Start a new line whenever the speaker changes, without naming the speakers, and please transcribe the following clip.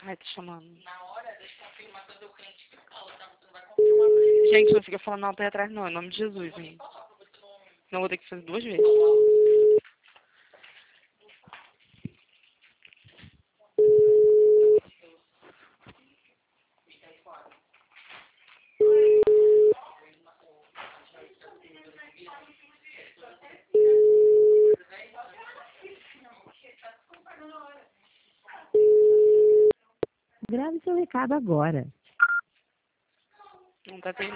Ai, tá chamando. Na hora da confirmação do cliente fiscal, tá? Você não vai confirmar pra ele. Gente, não fica falando alto aí atrás não, em nome de Jesus, hein. Não vou ter que fazer 2 vezes.
Grave seu recado agora.
Não tá terminando.